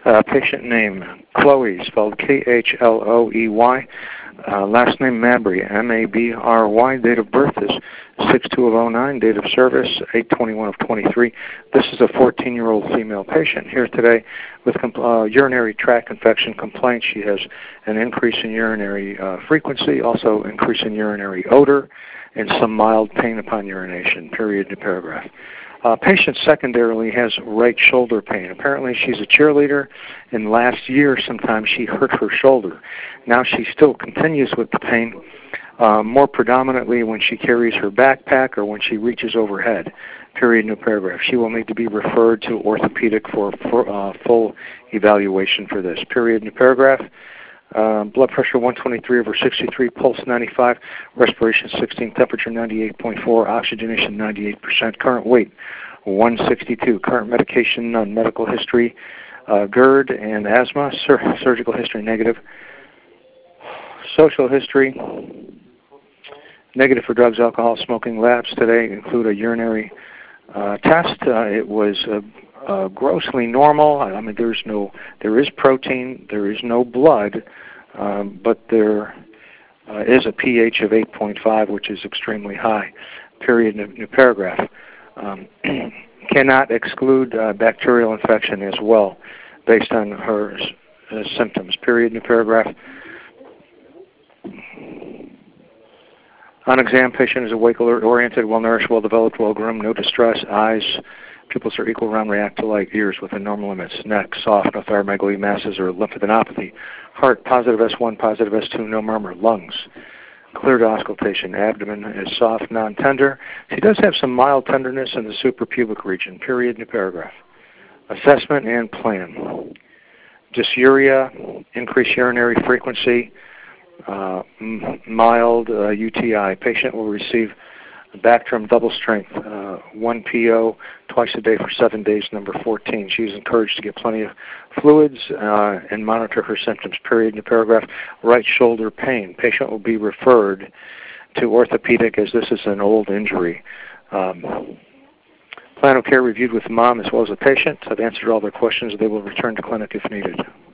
Patient name, Chloe, spelled Khloey. Last name, Mabry, Mabry. Date of birth is 6/2/09. Date of service, 8/21/23. This is a 14-year-old female patient here today with urinary tract infection complaint. She has an increase in urinary frequency, also increase in urinary odor, and some mild pain upon urination, period, new paragraph. Patient secondarily has right shoulder pain. Apparently she's a cheerleader, and last year sometime she hurt her shoulder. Now she still continues with the pain, more predominantly when she carries her backpack or when she reaches overhead, period, new paragraph. She will need to be referred to orthopedic for full evaluation for this, period, new paragraph. Blood pressure 123/63, pulse 95, respiration 16, temperature 98.4, oxygenation 98%, current weight 162, current medication none, medical history GERD and asthma, surgical history negative, social history negative for drugs, alcohol, smoking. Labs today include a urinary test. It was grossly normal. I mean, there is protein, there is no blood, but there is a pH of 8.5, which is extremely high. Period. New paragraph. Cannot exclude bacterial infection as well, based on her symptoms. Period. New paragraph. On exam, patient is awake, alert, oriented, well-nourished, well-developed, well-groomed, no distress. Eyes, pupils are equal, round, react to light. Ears within normal limits. Neck, soft, no thyromegaly masses or lymphadenopathy. Heart, positive S1, positive S2, no murmur. Lungs, clear to auscultation. Abdomen is soft, non-tender. She does have some mild tenderness in the suprapubic region. Period. New paragraph. Assessment and plan. Dysuria, increased urinary frequency, mild UTI. Patient will receive Bactrim double strength, 1 PO twice a day for 7 days, number 14. She is encouraged to get plenty of fluids and monitor her symptoms, period. In the paragraph, right shoulder pain. Patient will be referred to orthopedic as this is an old injury. Plan of care reviewed with the mom as well as the patient. I've answered all their questions. They will return to clinic if needed.